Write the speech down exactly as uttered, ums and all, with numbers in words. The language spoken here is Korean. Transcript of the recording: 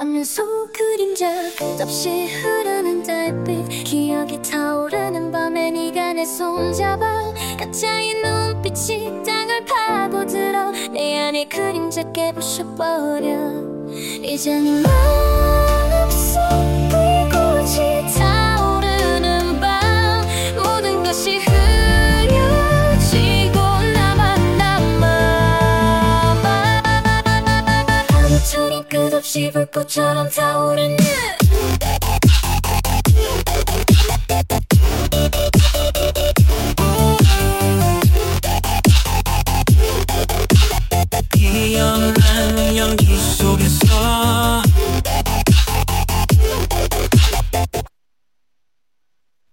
밤은 속 그림자 끝없이 흐르는 달빛 기억이 타오르는 밤에 네가 내 손잡아 가짜의 눈빛이 땅을 파고들어 내 안의 그림자 깨부셔버려 이제 네 마음속 불꽃이 타오르는 밤 모든 것이 흐려지고 나만 남아 하루종일 끝없이 불꽃처럼 타오르는